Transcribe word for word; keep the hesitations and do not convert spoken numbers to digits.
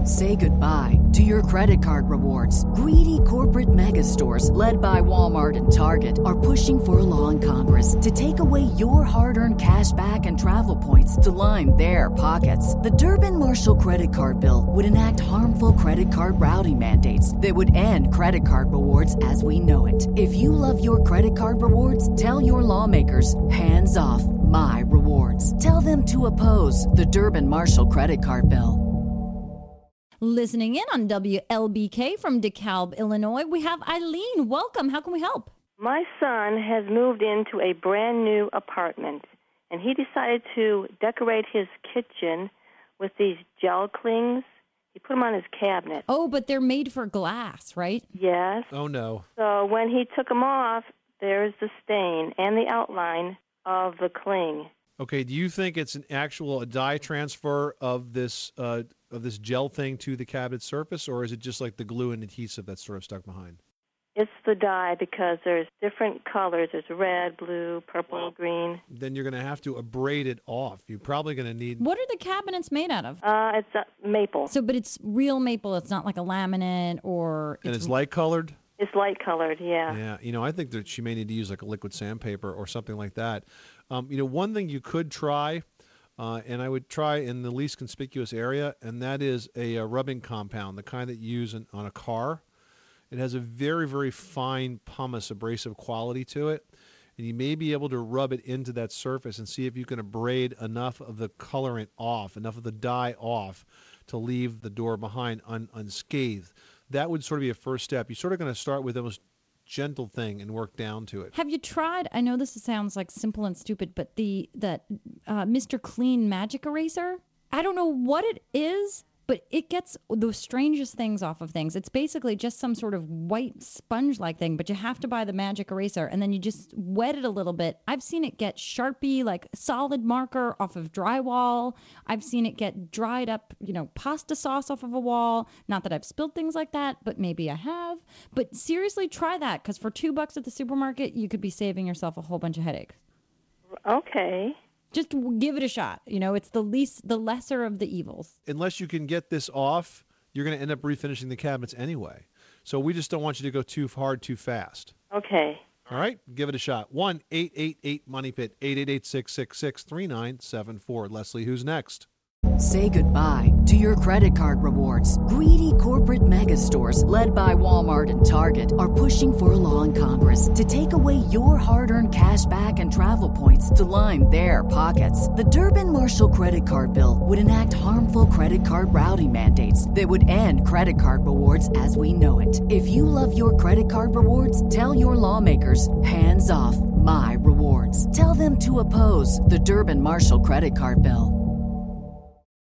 Say goodbye to your credit card rewards. Greedy corporate mega stores, led by Walmart and Target, are pushing for a law in Congress to take away your hard-earned cash back and travel points to line their pockets. The Durbin-Marshall credit card bill would enact harmful credit card routing mandates that would end credit card rewards as we know it. If you love your credit card rewards, tell your lawmakers, hands off my rewards. Tell them to oppose the Durbin-Marshall credit card bill. Listening in on W L B K from DeKalb, Illinois, we have Eileen. Welcome. How can we help? My son has moved into a brand new apartment, and he decided to decorate his kitchen with these gel clings. He put them on his cabinet. Oh, but they're made for glass, right? Yes. Oh, no. So when he took them off, there's the stain and the outline of the cling. Okay, do you think it's an actual a dye transfer of this uh, of this gel thing to the cabinet surface, or is it just like the glue and adhesive that's sort of stuck behind? It's the dye because there's different colors. There's red, blue, purple, well, green. Then you're going to have to abrade it off. You're probably going to need... What are the cabinets made out of? Uh, it's uh, maple. So, but it's real maple. It's not like a laminate or... And it's light colored? It's light colored, yeah. Yeah, you know, I think that she may need to use like a liquid sandpaper or something like that. Um, you know, one thing you could try, uh, and I would try in the least conspicuous area, and that is a, a rubbing compound, the kind that you use in, on a car. It has a very, very fine pumice abrasive quality to it, and you may be able to rub it into that surface and see if you can abrade enough of the colorant off, enough of the dye off to leave the door behind un, unscathed. That would sort of be a first step. You're sort of going to start with the most gentle thing and work down to it. Have you tried, I know this sounds like simple and stupid, but the that uh, Mister Clean magic eraser? I don't know what it is, but it gets the strangest things off of things. It's basically just some sort of white sponge-like thing, but you have to buy the magic eraser, and then you just wet it a little bit. I've seen it get Sharpie, like solid marker off of drywall. I've seen it get dried up, you know, pasta sauce off of a wall. Not that I've spilled things like that, but maybe I have. But seriously, try that, because for two bucks at the supermarket, you could be saving yourself a whole bunch of headaches. Okay. Just give it a shot. You know, it's the least, the lesser of the evils. Unless you can get this off, you're going to end up refinishing the cabinets anyway. So we just don't want you to go too hard, too fast. Okay. All right? Give it a shot. one eight eight eight money pit, eight eight eight, six six six, three nine seven four. Leslie, who's next? Say goodbye to your credit card rewards. Greedy corporate mega stores, led by Walmart and Target, are pushing for a law in Congress to take away your hard-earned cash back and travel points to line their pockets. The Durbin-Marshall credit card bill would enact harmful credit card routing mandates that would end credit card rewards as we know it. If you love your credit card rewards, tell your lawmakers, hands off my rewards. Tell them to oppose the Durbin-Marshall credit card bill.